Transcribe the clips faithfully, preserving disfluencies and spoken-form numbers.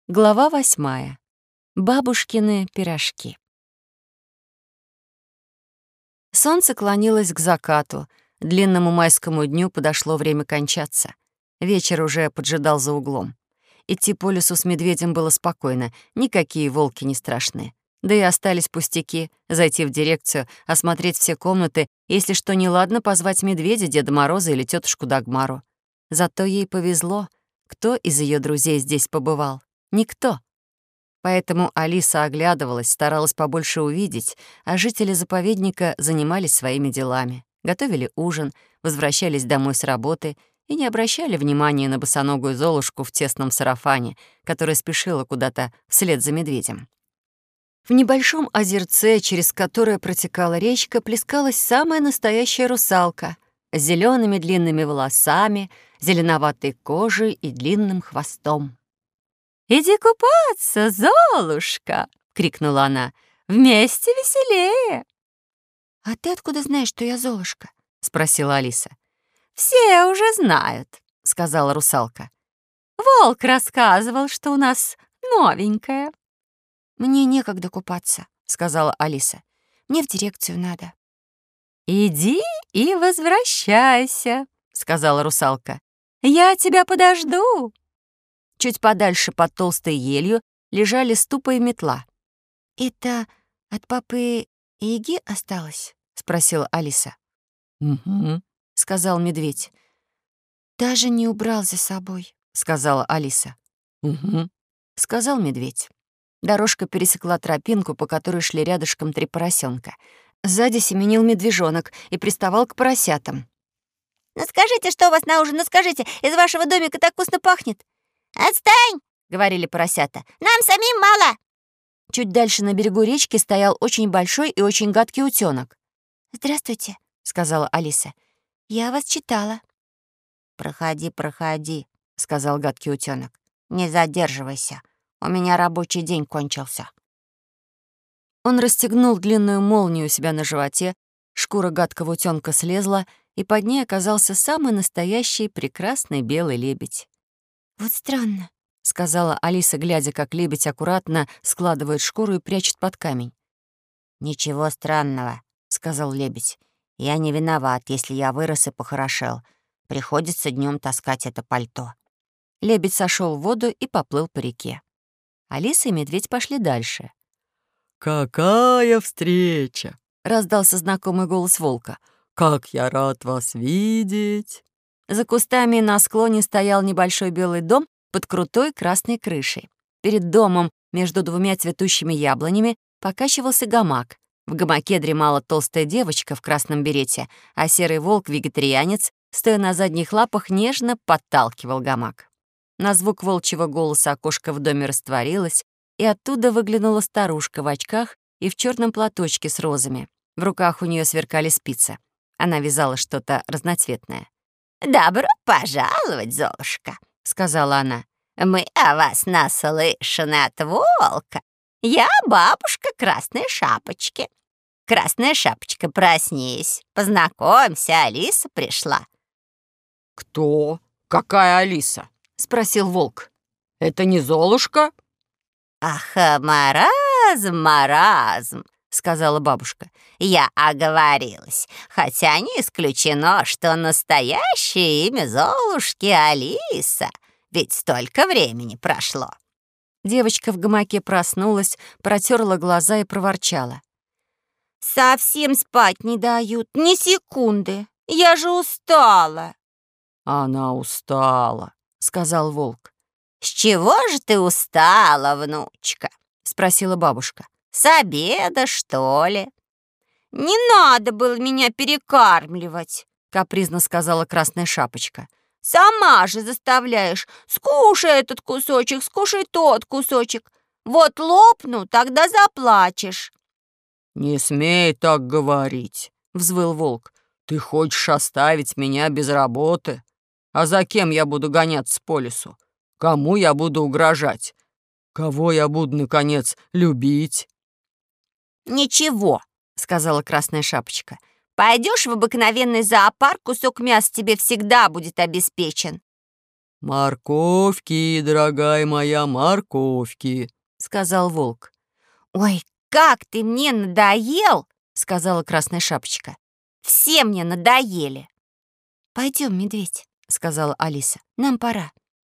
Глава восьмая. Бабушкины пирожки. Солнце клонилось к закату. Длинному майскому дню подошло время кончаться. Вечер уже поджидал за углом. Идти по лесу с медведем было спокойно, никакие волки не страшны. Да и остались пустяки — зайти в дирекцию, осмотреть все комнаты, если что неладно, позвать медведя, Деда Мороза или тетушку Дагмару. Зато ей повезло. Кто из ее друзей здесь побывал? Никто. Поэтому Алиса оглядывалась, старалась побольше увидеть, а жители заповедника занимались своими делами. Готовили ужин, возвращались домой с работы и не обращали внимания на босоногую Золушку в тесном сарафане, которая спешила куда-то вслед за медведем. В небольшом озерце, через которое протекала речка, плескалась самая настоящая русалка с зелеными длинными волосами, зеленоватой кожей и длинным хвостом. «Иди купаться, Золушка!» — крикнула она. «Вместе веселее!» «А ты откуда знаешь, что я Золушка?» — спросила Алиса. «Все уже знают», — сказала русалка. «Волк рассказывал, что у нас новенькая». «Мне некогда купаться», — сказала Алиса. «Мне в дирекцию надо». «Иди и возвращайся», — сказала русалка. «Я тебя подожду». Чуть подальше под толстой елью лежали ступа и метла. «Это от папы Яги осталось?» — спросила Алиса. «Угу», — сказал медведь. «Даже не убрал за собой», — сказала Алиса. «Угу», — сказал медведь. Дорожка пересекла тропинку, по которой шли рядышком три поросенка. Сзади семенил медвежонок и приставал к поросятам. «Ну скажите, что у вас на ужин? Ну скажите, из вашего домика так вкусно пахнет!» «Отстань!» — говорили поросята. «Нам самим мало!» Чуть дальше на берегу речки стоял очень большой и очень гадкий утёнок. «Здравствуйте», — сказала Алиса. «Я вас читала». «Проходи, проходи», — сказал гадкий утёнок. «Не задерживайся. У меня рабочий день кончился». Он расстегнул длинную молнию у себя на животе, шкура гадкого утёнка слезла, и под ней оказался самый настоящий прекрасный белый лебедь. «Вот странно», — сказала Алиса, глядя, как лебедь аккуратно складывает шкуру и прячет под камень. «Ничего странного», — сказал лебедь. «Я не виноват, если я вырос и похорошел. Приходится днем таскать это пальто». Лебедь сошел в воду и поплыл по реке. Алиса и медведь пошли дальше. «Какая встреча!» — раздался знакомый голос волка. «Как я рад вас видеть!» За кустами на склоне стоял небольшой белый дом под крутой красной крышей. Перед домом, между двумя цветущими яблонями, покачивался гамак. В гамаке дремала толстая девочка в красном берете, а серый волк-вегетарианец, стоя на задних лапах, нежно подталкивал гамак. На звук волчьего голоса окошко в доме растворилось, и оттуда выглянула старушка в очках и в черном платочке с розами. В руках у нее сверкали спицы. Она вязала что-то разноцветное. «Добро пожаловать, Золушка», — сказала она. «Мы о вас наслышаны от волка. Я бабушка Красной Шапочки. Красная Шапочка, проснись, познакомься, Алиса пришла». «Кто? Какая Алиса?» — спросил волк. «Это не Золушка?» «Ах, маразм, маразм», — сказала бабушка. «Я оговорилась, хотя не исключено, что настоящее имя Золушки — Алиса, ведь столько времени прошло». Девочка в гамаке проснулась, протерла глаза и проворчала. «Совсем спать не дают, ни секунды. Я же устала». «Она устала», — сказал волк. «С чего же ты устала, внучка?» — спросила бабушка. «С обеда, что ли?» «Не надо было меня перекармливать», — капризно сказала Красная Шапочка. «Сама же заставляешь. Скушай этот кусочек, скушай тот кусочек. Вот лопну, тогда заплачешь». «Не смей так говорить», — взвыл волк. «Ты хочешь оставить меня без работы? А за кем я буду гоняться по лесу? Кому я буду угрожать? Кого я буду, наконец, любить?» «Ничего», — сказала Красная Шапочка. «Пойдешь в обыкновенный зоопарк, кусок мяса тебе всегда будет обеспечен». «Морковки, дорогая моя, морковки», — сказал волк. «Ой, как ты мне надоел!» — сказала Красная Шапочка. «Все мне надоели!» «Пойдем, медведь», — сказала Алиса. «Нам пора».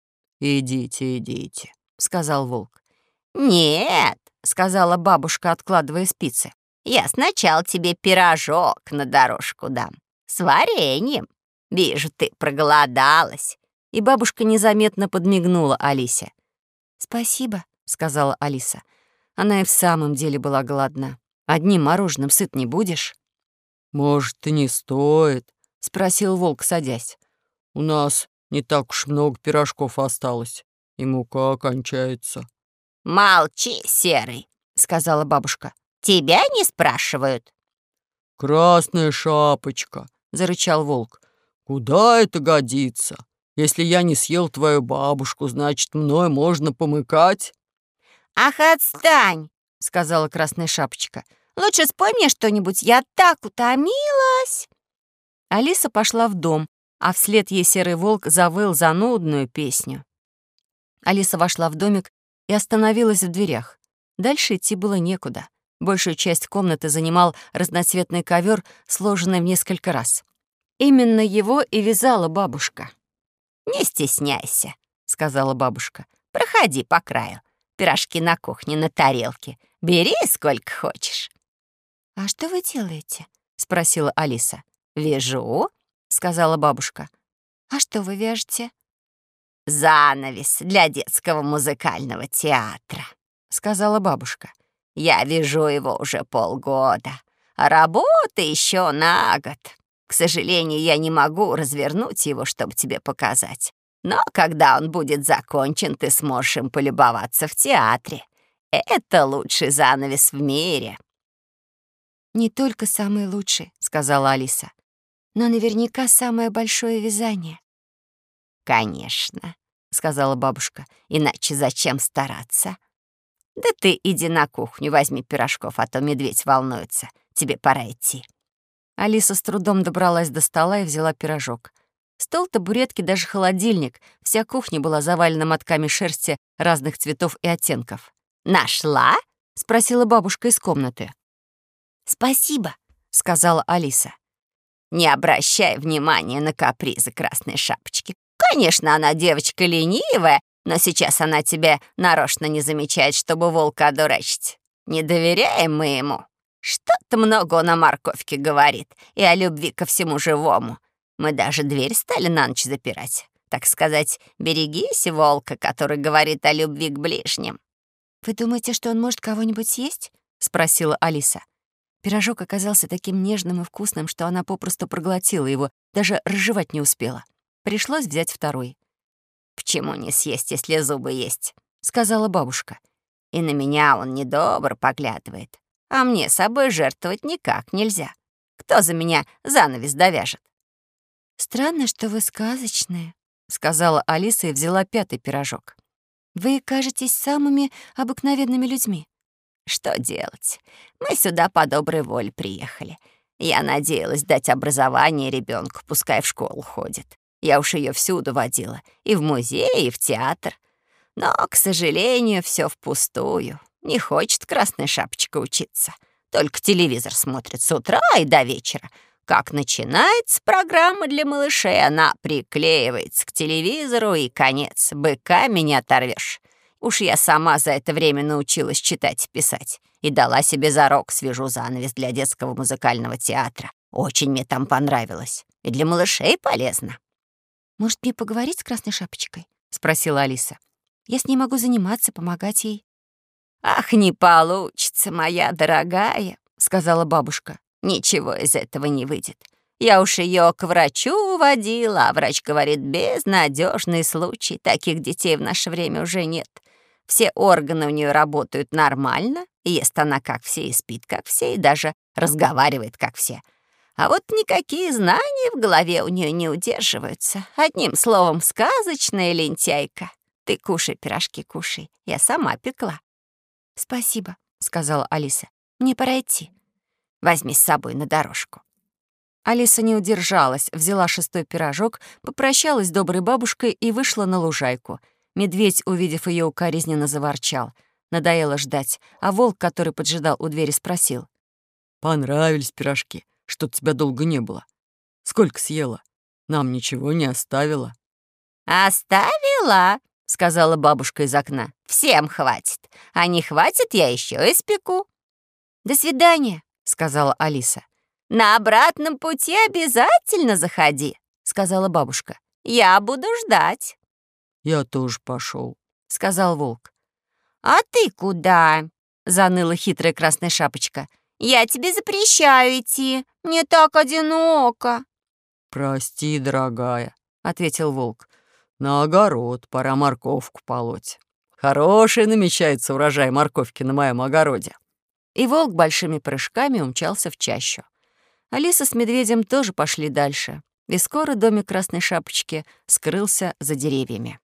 «Идите, идите», — сказал волк. «Нет», — сказала бабушка, откладывая спицы. «Я сначала тебе пирожок на дорожку дам. С вареньем. Вижу, ты проголодалась». И бабушка незаметно подмигнула Алисе. «Спасибо», — сказала Алиса. Она и в самом деле была голодна. «Одним мороженым сыт не будешь?» «Может, и не стоит», — спросил волк, садясь. «У нас не так уж много пирожков осталось, и мука кончается». «Молчи, Серый», — сказала бабушка. «Тебя не спрашивают». «Красная Шапочка», — зарычал волк. «Куда это годится? Если я не съел твою бабушку, значит, мной можно помыкать?» «Ах, отстань!» — сказала Красная Шапочка. «Лучше спой мне что-нибудь, я так утомилась!» Алиса пошла в дом, а вслед ей серый волк завыл занудную песню. Алиса вошла в домик и остановилась в дверях. Дальше идти было некуда. Большую часть комнаты занимал разноцветный ковер, сложенный в несколько раз. Именно его и вязала бабушка. «Не стесняйся», — сказала бабушка. «Проходи по краю. Пирожки на кухне на тарелке. Бери сколько хочешь». «А что вы делаете?» — спросила Алиса. «Вяжу», — сказала бабушка. «А что вы вяжете?» «Занавес для детского музыкального театра», — сказала бабушка. «Я вяжу его уже полгода, а работа еще на год. К сожалению, я не могу развернуть его, чтобы тебе показать. Но когда он будет закончен, ты сможешь им полюбоваться в театре. Это лучший занавес в мире». «Не только самый лучший», — сказала Алиса, «но наверняка самое большое вязание». «Конечно», — сказала бабушка, «иначе зачем стараться? Да ты иди на кухню, возьми пирожков, а то медведь волнуется. Тебе пора идти». Алиса с трудом добралась до стола и взяла пирожок. Стол, табуретки, даже холодильник. Вся кухня была завалена мотками шерсти разных цветов и оттенков. «Нашла?» — спросила бабушка из комнаты. «Спасибо», — сказала Алиса. «Не обращай внимания на капризы Красной Шапочки. Конечно, она девочка ленивая, но сейчас она тебя нарочно не замечает, чтобы волка одурачить. Не доверяем мы ему. Что-то много он о морковке говорит и о любви ко всему живому. Мы даже дверь стали на ночь запирать. Так сказать, берегись волка, который говорит о любви к ближним». «Вы думаете, что он может кого-нибудь съесть?» — спросила Алиса. Пирожок оказался таким нежным и вкусным, что она попросту проглотила его, даже разжевать не успела. Пришлось взять второй. «Почему не съесть, если зубы есть?» — сказала бабушка. «И на меня он недобро поглядывает. А мне собой жертвовать никак нельзя. Кто за меня занавес довяжет?» «Странно, что вы сказочные», — сказала Алиса и взяла пятый пирожок. «Вы кажетесь самыми обыкновенными людьми». «Что делать? Мы сюда по доброй воле приехали. Я надеялась дать образование ребенку, пускай в школу ходит. Я уж ее всюду водила, и в музей, и в театр. Но, к сожалению, все впустую. Не хочет Красная Шапочка учиться. Только телевизор смотрит с утра и до вечера. Как начинается программа для малышей, она приклеивается к телевизору, и конец. Быками не оторвешь. Уж я сама за это время научилась читать и писать. И дала себе зарок, свяжу занавес для детского музыкального театра. Очень мне там понравилось. И для малышей полезно». «Может, мне поговорить с Красной Шапочкой?» — спросила Алиса. «Я с ней могу заниматься, помогать ей». «Ах, не получится, моя дорогая», — сказала бабушка. «Ничего из этого не выйдет. Я уж ее к врачу водила, а врач говорит, безнадежный случай. Таких детей в наше время уже нет. Все органы у нее работают нормально, и ест она как все, и спит как все, и даже разговаривает как все. А вот никакие знания в голове у нее не удерживаются. Одним словом, сказочная лентяйка. Ты кушай пирожки, кушай. Я сама пекла». «Спасибо», — сказала Алиса. «Мне пора идти». «Возьми с собой на дорожку». Алиса не удержалась, взяла шестой пирожок, попрощалась с доброй бабушкой и вышла на лужайку. Медведь, увидев ее, укоризненно заворчал. Надоело ждать, а волк, который поджидал у двери, спросил. «Понравились пирожки? Что-то тебя долго не было. Сколько съела? Нам ничего не оставила». «Оставила», — сказала бабушка из окна. «Всем хватит. А не хватит, я еще испеку». «До свидания», — сказала Алиса. «На обратном пути обязательно заходи», — сказала бабушка. «Я буду ждать», «Я тоже пошел», — сказал волк. «А ты куда?» — заныла хитрая красная шапочка. «Я тебе запрещаю идти. Мне так одиноко». «Прости, дорогая», — ответил волк. «На огород пора морковку полоть. Хороший намечается урожай морковки на моем огороде». И волк большими прыжками умчался в чащу. Алиса с медведем тоже пошли дальше, и скоро домик красной шапочки скрылся за деревьями.